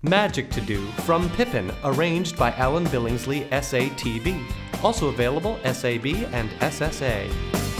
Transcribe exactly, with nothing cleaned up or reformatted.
Magic to Do from Pippin, arranged by Alan Billingsley, S A T B. Also available S A B and S S A.